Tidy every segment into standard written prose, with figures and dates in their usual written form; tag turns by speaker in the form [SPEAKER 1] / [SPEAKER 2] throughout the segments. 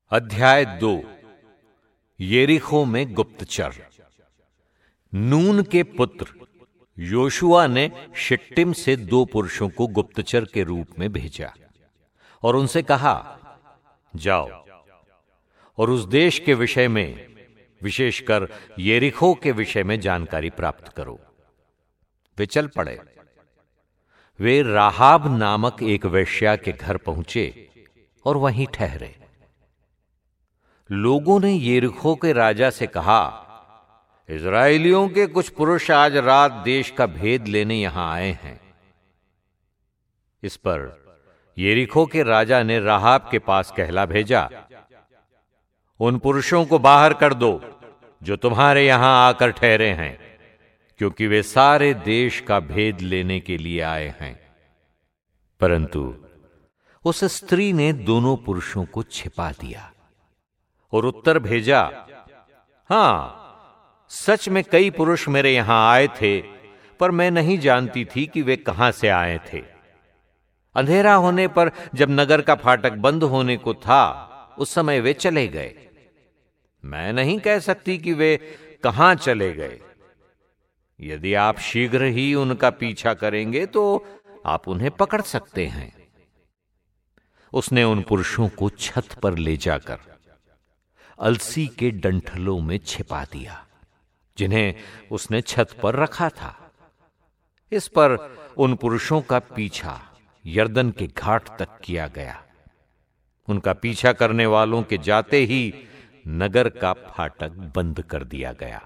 [SPEAKER 1] अध्याय 2। यरीहो में गुप्तचर। नून के पुत्र योशुआ ने शिट्टिम से 2 पुरुषों को गुप्तचर के रूप में भेजा और उनसे कहा, जाओ और उस देश के विषय में, विशेषकर यरीहो के विषय में जानकारी प्राप्त करो। वे चल पड़े। वे राहाब नामक एक वेश्या के घर पहुंचे और वहीं ठहरे। लोगों ने यरीहो के राजा से कहा, इजराइलियों के कुछ पुरुष आज रात देश का भेद लेने यहां आए हैं। इस पर यरीहो के राजा ने राहाब के पास कहला भेजा, उन पुरुषों को बाहर कर दो जो तुम्हारे यहां आकर ठहरे हैं, क्योंकि वे सारे देश का भेद लेने के लिए आए हैं। परंतु उस स्त्री ने दोनों पुरुषों को छिपा दिया और उत्तर भेजा, हां, सच में कई पुरुष मेरे यहां आए थे, पर मैं नहीं जानती थी कि वे कहां से आए थे। अंधेरा होने पर जब नगर का फाटक बंद होने को था, उस समय वे चले गए। मैं नहीं कह सकती कि वे कहां चले गए। यदि आप शीघ्र ही उनका पीछा करेंगे तो आप उन्हें पकड़ सकते हैं। उसने उन पुरुषों को छत पर ले जाकर अलसी के डंठलों में छिपा दिया, जिन्हें उसने छत पर रखा था। इस पर उन पुरुषों का पीछा यरदन के घाट तक किया गया। उनका पीछा करने वालों के जाते ही नगर का फाटक बंद कर दिया गया।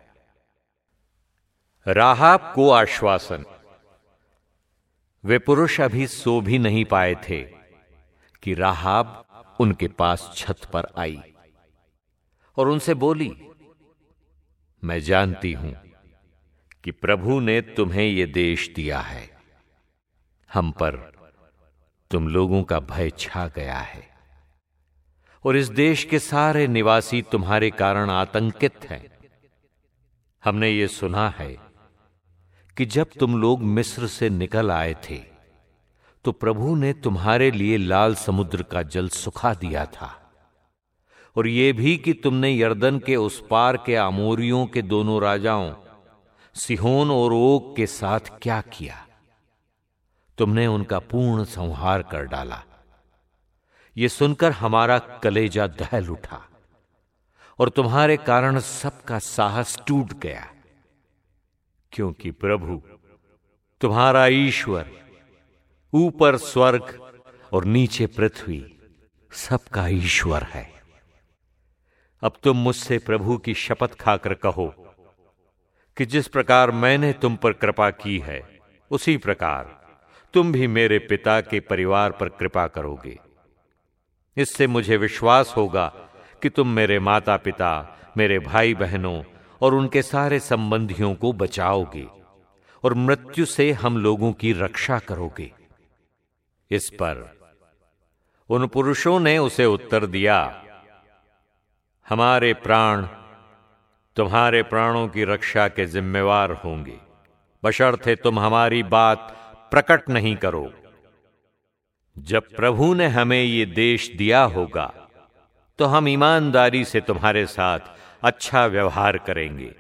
[SPEAKER 1] राहाब को आश्वासन। वे पुरुष अभी सो भी नहीं पाए थे कि राहाब उनके पास छत पर आई और उनसे बोली, मैं जानती हूं कि प्रभु ने तुम्हें यह देश दिया है। हम पर तुम लोगों का भय छा गया है और इस देश के सारे निवासी तुम्हारे कारण आतंकित हैं। हमने ये सुना है कि जब तुम लोग मिस्र से निकल आए थे तो प्रभु ने तुम्हारे लिए लाल समुद्र का जल सुखा दिया था, और यह भी कि तुमने यरदन के उस पार के आमोरियों के दोनों राजाओं सिहोन और ओग के साथ क्या किया। तुमने उनका पूर्ण संहार कर डाला। यह सुनकर हमारा कलेजा दहल उठा और तुम्हारे कारण सबका साहस टूट गया, क्योंकि प्रभु तुम्हारा ईश्वर ऊपर स्वर्ग और नीचे पृथ्वी सबका ईश्वर है। अब तुम मुझसे प्रभु की शपथ खाकर कहो कि जिस प्रकार मैंने तुम पर कृपा की है, उसी प्रकार तुम भी मेरे पिता के परिवार पर कृपा करोगे। इससे मुझे विश्वास होगा कि तुम मेरे माता पिता, मेरे भाई बहनों और उनके सारे संबंधियों को बचाओगे और मृत्यु से हम लोगों की रक्षा करोगे। इस पर उन पुरुषों ने उसे उत्तर दिया, हमारे प्राण तुम्हारे प्राणों की रक्षा के जिम्मेवार होंगे, बशर्ते तुम हमारी बात प्रकट नहीं करो। जब प्रभु ने हमें ये देश दिया होगा तो हम ईमानदारी से तुम्हारे साथ अच्छा व्यवहार करेंगे।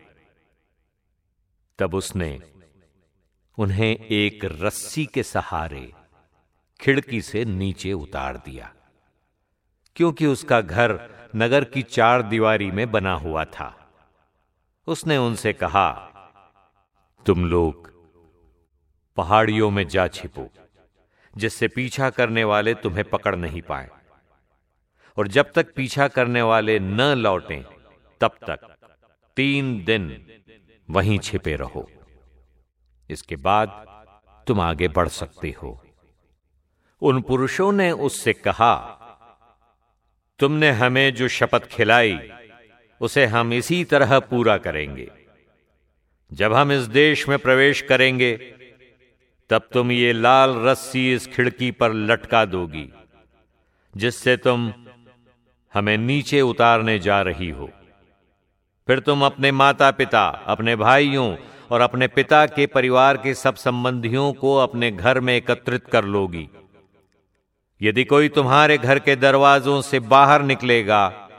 [SPEAKER 1] तब उसने उन्हें एक रस्सी के सहारे खिड़की से नीचे उतार दिया, क्योंकि उसका घर नगर की 4 दीवारी में बना हुआ था। उसने उनसे कहा, तुम लोग पहाड़ियों में जा छिपो, जिससे पीछा करने वाले तुम्हें पकड़ नहीं पाए, और जब तक पीछा करने वाले न लौटें तब तक 3 दिन वहीं छिपे रहो। इसके बाद तुम आगे बढ़ सकते हो। उन पुरुषों ने उससे कहा, तुमने हमें जो शपथ खिलाई उसे हम इसी तरह पूरा करेंगे। जब हम इस देश में प्रवेश करेंगे तब तुम ये लाल रस्सी इस खिड़की पर लटका दोगी, जिससे तुम हमें नीचे उतारने जा रही हो। फिर तुम अपने माता पिता, अपने भाइयों और अपने पिता के परिवार के सब संबंधियों को अपने घर में एकत्रित कर लोगी। यदि कोई तुम्हारे घर के दरवाजों से बाहर निकलेगा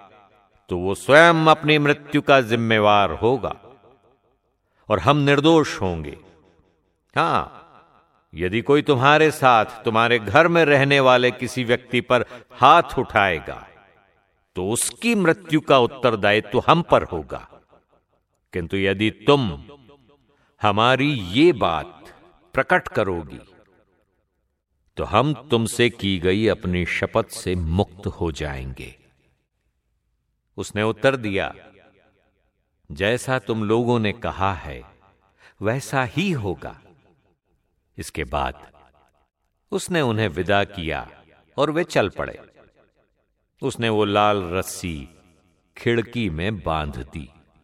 [SPEAKER 1] तो वो स्वयं अपनी मृत्यु का जिम्मेवार होगा और हम निर्दोष होंगे। हां, यदि कोई तुम्हारे साथ तुम्हारे घर में रहने वाले किसी व्यक्ति पर हाथ उठाएगा तो उसकी मृत्यु का उत्तरदायित्व हम पर होगा। किंतु यदि तुम हमारी ये बात प्रकट करोगी तो हम तुमसे की गई अपनी शपथ से मुक्त हो जाएंगे। उसने उत्तर दिया, जैसा तुम लोगों ने कहा है वैसा ही होगा। इसके बाद उसने उन्हें विदा किया और वे चल पड़े। उसने वो लाल रस्सी खिड़की में बांध दी।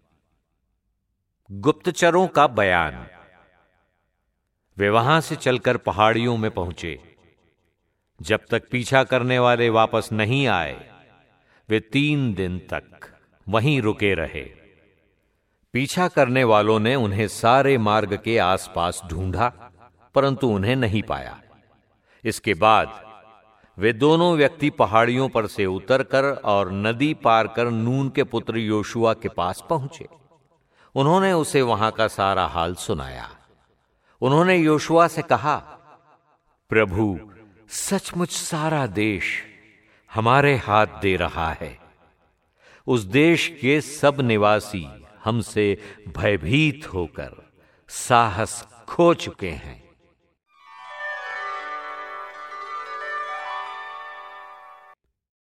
[SPEAKER 1] गुप्तचरों का बयान। वे वहां से चलकर पहाड़ियों में पहुंचे। जब तक पीछा करने वाले वापस नहीं आए, वे 3 दिन तक वहीं रुके रहे। पीछा करने वालों ने उन्हें सारे मार्ग के आसपास ढूंढा, परंतु उन्हें नहीं पाया। इसके बाद वे दोनों व्यक्ति पहाड़ियों पर से उतरकर और नदी पार कर नून के पुत्र योशुआ के पास पहुंचे। उन्होंने उसे वहां का सारा हाल सुनाया। उन्होंने योशुआ से कहा, प्रभु सचमुच सारा देश हमारे हाथ दे रहा है। उस देश के सब निवासी हमसे भयभीत होकर साहस खो चुके हैं।